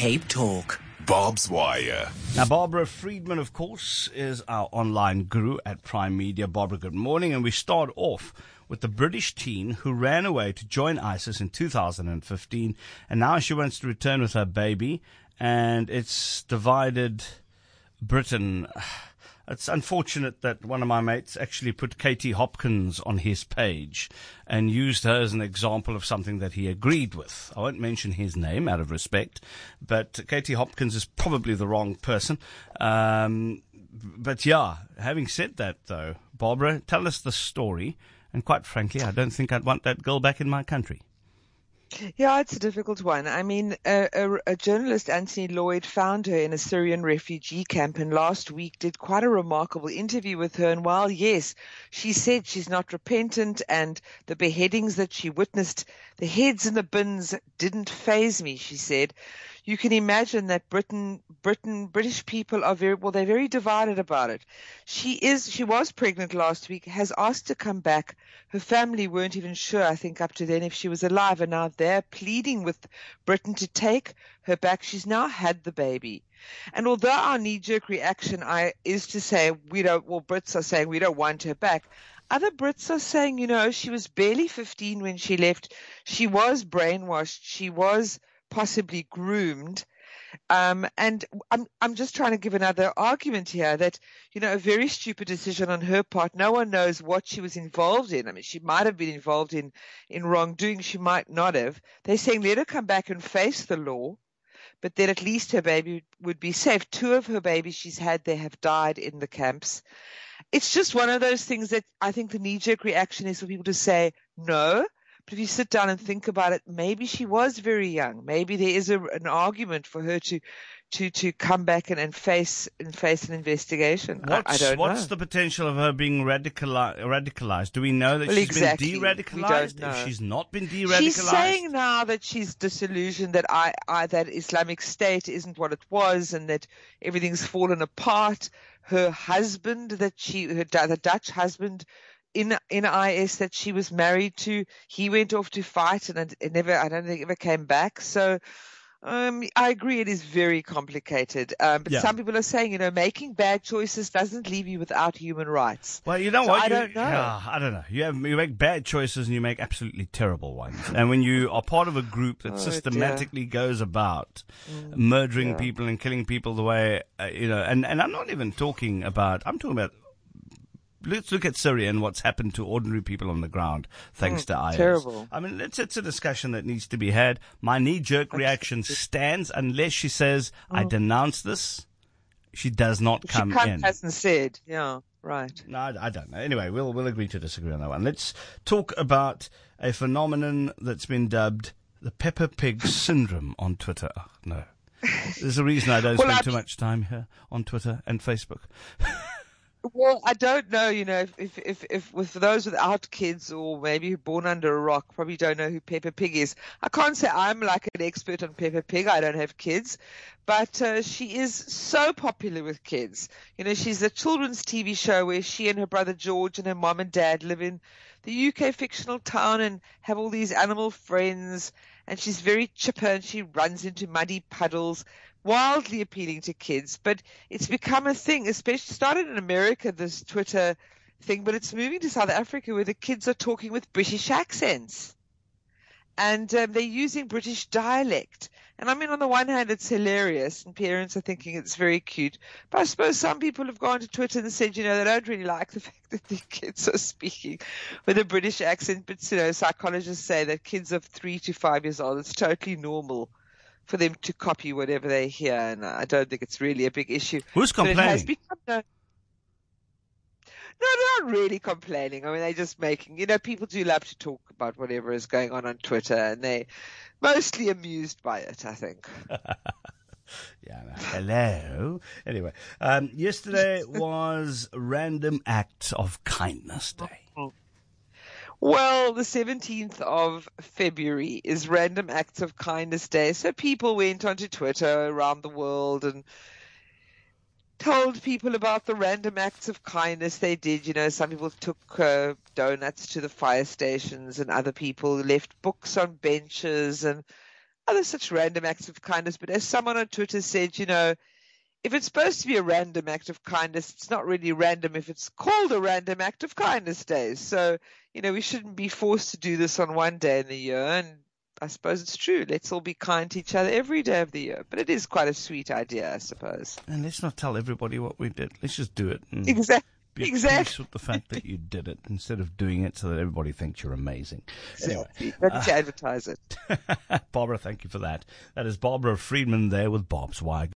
Cape Talk. Bob's Wire. Now, Barbara Friedman, of course, is our online guru at Prime Media. Barbara, good morning. And we start off with the British teen who ran away to join ISIS in 2015. And now she wants to return with her baby. And it's divided Britain. It's unfortunate that one of my mates actually put Katie Hopkins on his page and used her as an example of something that he agreed with. I won't mention his name out of respect, but Katie Hopkins is probably the wrong person. But yeah, having said that though, Barbara, tell us the story. And quite frankly, I don't think I'd want that girl back in my country. Yeah, it's a difficult one. I mean, a journalist, Anthony Lloyd, found her in a Syrian refugee camp and last week did quite a remarkable interview with her. And while, yes, she said she's not repentant and the beheadings that she witnessed, the heads in the bins didn't faze me, she said. You can imagine that British people are they're very divided about it. She was pregnant last week, has asked to come back. Her family weren't even sure, I think, up to then if she was alive. And now they're pleading with Britain to take her back. She's now had the baby. And although our knee-jerk reaction is to say Brits are saying we don't want her back. Other Brits are saying, she was barely 15 when she left. She was brainwashed. She was possibly groomed. And I'm just trying to give another argument here that, a very stupid decision on her part. No one knows what she was involved in. I mean, she might have been involved in wrongdoing. She might not have. They're saying let her come back and face the law, but then at least her baby would be safe. 2 of her babies she's had, they have died in the camps. It's just one of those things that I think the knee-jerk reaction is for people to say no. But if you sit down and think about it, maybe she was very young. Maybe there is an argument for her to come back and face an investigation. I don't know. What's the potential of her being radicalized? Do we know that she's been de-radicalized? If she's not been de-radicalized? She's saying now that she's disillusioned, that that Islamic State isn't what it was and that everything's fallen apart. Her husband, the Dutch husband, in IS that she was married to, he went off to fight and I don't think ever came back. So I agree it is very complicated. But some people are saying, making bad choices doesn't leave you without human rights. Well, you know what? I don't know. I don't know. You make bad choices and you make absolutely terrible ones. And when you are part of a group that systematically goes about murdering people and killing people the way, and I'm not even talking about, let's look at Syria and what's happened to ordinary people on the ground thanks to IS. Terrible. I mean, it's a discussion that needs to be had. My knee-jerk reaction stands unless she says, I denounce this. She does not come in. She hasn't said. Yeah, right. No, I don't know. Anyway, we'll agree to disagree on that one. Let's talk about a phenomenon that's been dubbed the Peppa Pig syndrome on Twitter. Oh, no. There's a reason I don't spend too much time here on Twitter and Facebook. Well, I don't know, if with those without kids or maybe born under a rock probably don't know who Peppa Pig is. I can't say I'm like an expert on Peppa Pig. I don't have kids, but she is so popular with kids. She's a children's TV show where she and her brother George and her mom and dad live in the UK fictional town and have all these animal friends. And she's very chipper and she runs into muddy puddles. Wildly appealing to kids, but it's become a thing, especially started in America, this Twitter thing, but it's moving to South Africa where the kids are talking with British accents and they're using British dialect. And I mean, on the one hand, it's hilarious and parents are thinking it's very cute, but I suppose some people have gone to Twitter and said, they don't really like the fact that the kids are speaking with a British accent, but psychologists say that kids of 3 to 5 years old, it's totally normal for them to copy whatever they hear, and I don't think it's really a big issue. Who's complaining? It has become no, they're not really complaining. I mean, they're just making, people do love to talk about whatever is going on Twitter, and they're mostly amused by it, I think. Hello. Anyway, yesterday was Random Acts of Kindness Day. Well, the 17th of February is Random Acts of Kindness Day. So people went onto Twitter around the world and told people about the random acts of kindness they did. Some people took donuts to the fire stations and other people left books on benches and other such random acts of kindness. But as someone on Twitter said, if it's supposed to be a random act of kindness, it's not really random if it's called a random act of kindness day. So, we shouldn't be forced to do this on one day in the year. And I suppose it's true. Let's all be kind to each other every day of the year. But it is quite a sweet idea, I suppose. And let's not tell everybody what we did. Let's just do it. And be at peace with the fact that you did it instead of doing it so that everybody thinks you're amazing. Anyway, don't need to advertise it. Barbara, thank you for that. That is Barbara Friedman there with Bob's Wire.